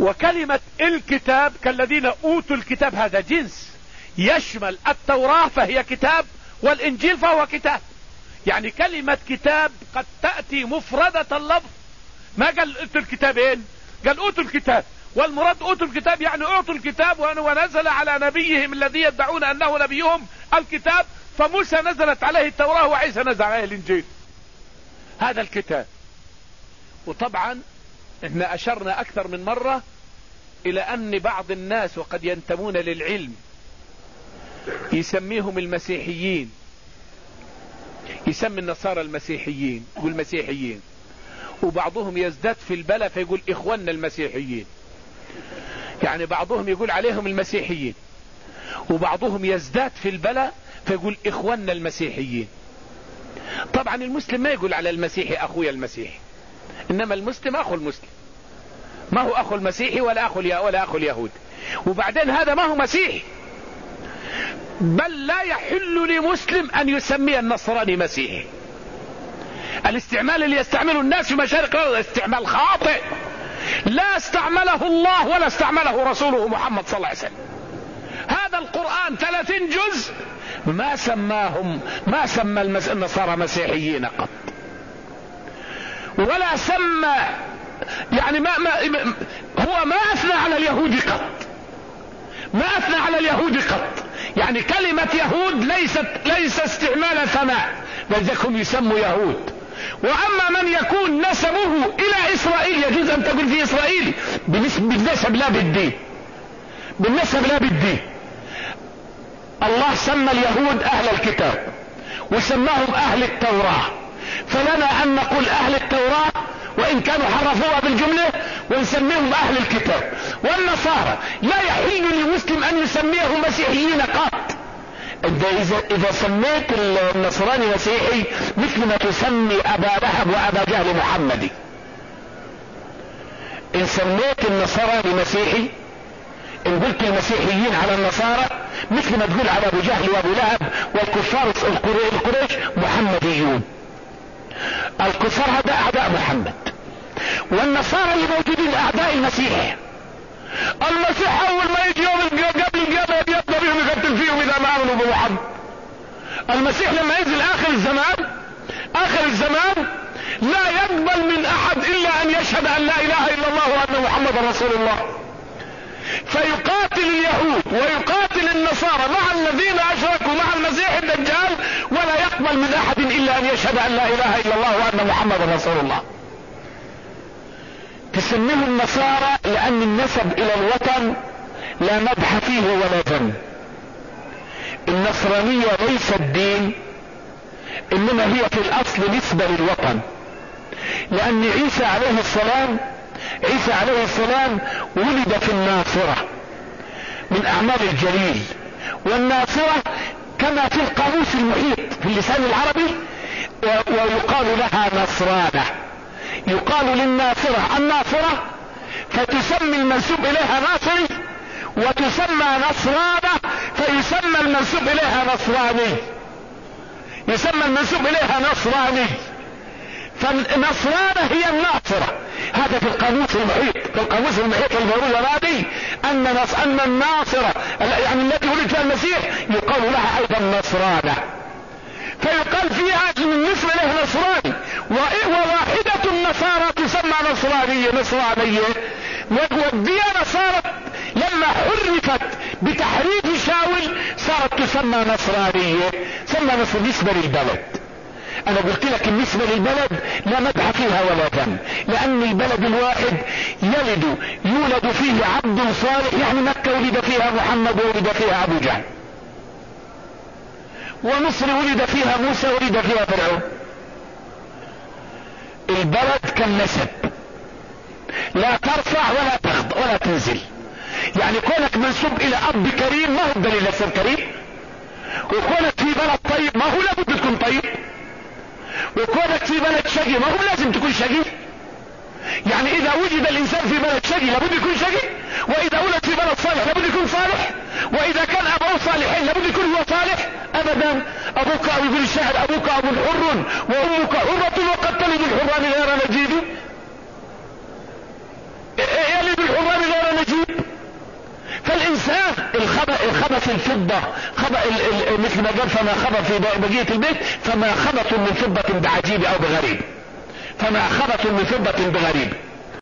وكلمة الكتاب كالذين اوتوا الكتاب هذا جنس يشمل التوراة فهي كتاب والانجيل فهو كتاب. يعني كلمة كتاب قد تأتي مفردة اللفظ، ما قال اوتوا الكتابين، قال اوتوا الكتاب، والمراد اوتوا الكتاب يعني اعطوا الكتاب ونزل على نبيهم الذي يدعون انه نبيهم الكتاب. فموسى نزلت عليه التوراة وعيسى نزل عليه الانجيل، هذا الكتاب. وطبعا احنا اشرنا اكثر من مرة الى ان بعض الناس وقد ينتمون للعلم يسميهم المسيحيين، يسمي النصارى المسيحيين والمسيحيين، وبعضهم يزداد في البلاء فيقول اخواننا المسيحيين. يعني بعضهم يقول عليهم المسيحيين، وبعضهم يزداد في البلاء فيقول اخواننا المسيحيين. طبعا المسلم ما يقول على المسيحي اخويا المسيحي، انما المسلم اخو المسلم، ما هو اخو المسيحي ولا اخو اليهود. وبعدين هذا ما هو مسيحي، بل لا يحل لمسلم ان يسمي النصراني مسيحي. الاستعمال اللي يستعمله الناس في مشارق الارض استعمال خاطئ، لا استعمله الله ولا استعمله رسوله محمد صلى الله عليه وسلم. هذا القرآن 30 جزء ما سمى النصارى مسيحيين قط، ولا سمى يعني هو ما اثنى على اليهود قط، ما اثنى على اليهود قط. يعني كلمة يهود ليس استعمال ثناء، لذلك يسموا يهود. واما من يكون نسبه الى اسرائيل يجوز ان تقول في اسرائيل بالنسب لا بالدين، بالنسب لا بالدين. الله سمى اليهود اهل الكتاب وسماهم اهل التوراة، فلنا ان نقول اهل التوراة وان كانوا حرفوها بالجملة ونسميهم اهل الكتاب. والنصارى لا يحل لمسلم ان يسميهم مسيحيين قط. اذا سميت النصراني مسيحي مثل ما تسمي ابا لهب وابا جهل محمدي. ان سميت النصراني مسيحي، ان قلت المسيحيين على النصارى مثل ما تقول على ابو جهل وابو لهب والكفار القريش محمديون. الكفار هذا اعداء محمد، والنصارى اللي موجودين اعداء المسيح. المسيح اول ما يجي يوم قبل القيامة يبدأ بهم يقتل فيهم اذا ما امنوا بمحمد. المسيح لما ينزل اخر الزمان لا يقبل من احد الا ان يشهد ان لا اله الا الله وان محمد رسول الله، فيقاتل اليهود ويقاتل النصارى مع الذين اشركوا مع المسيح الدجال، ولا يقبل من احد الا ان يشهد ان لا اله الا الله وان محمد رسول الله. تسميه النصارى لان النسب الى الوطن لا مدح فيه ولا ذم. النصرانية ليست دين، انما هي في الاصل نسبة للوطن. لان عيسى عليه السلام ولد في الناصرة من اعمال الجليل، والناصرة كما في القاموس المحيط في اللسان العربي ويقال لها نصرانة. يقال للناصرة الناصرة، فتسمي المنسوب اليها ناصري، وتسمى نصرانة فيسمى المنسوب اليها نصراني، يسمى المنسوب اليها نصراني. فالنصرانة هي الناصرة. هذا في القاموس المحيط البرولي ان الناصرة يعني التي ولد فيها المسيح يقال لها ايضا نصرانة، فيقال فيها بالنسبة له نصراني. وواحدة النصارى تسمى نصرانية. والديانة صارت لما حرفت بتحريف شاول صارت تسمى نصرانية، سمى نسبة للبلد. انا قلت لك النسبة للبلد لا مدح فيها ولا ذم، لان البلد الواحد يولد فيه عبد صالح، يعني مكة ولد فيها محمد وولد فيها ابو جهل، ومصر ولد فيها موسى ولد فيها فرعون. البلد كالنسب لا ترفع ولا تخضع ولا تنزل. يعني كونك منسوب الى اب كريم ما هو دليل لسر كريم، وكونك في بلد طيب ما هو لابد تكون طيب، وكونك في بلد شقي ما هو لازم تكون شقي. يعني اذا وجد الانسان في بلد شقي لابد يكون شقي، واذا ولد في بلد صالح لابد يكون صالح، واذا كان ابوه صالحين لابد يكون هو صالح. ابدا. ابوك يقول الشاعر ابوك ابو حر وامك حرة وقد تلد الحران غير نجيب. يلد الحران غير الانسان الخبث الفضة مثل ما قال فما خبث في بقية البيت فما خبث من فضة بعجيب او بغريب، فما خبث من فضة بغريب.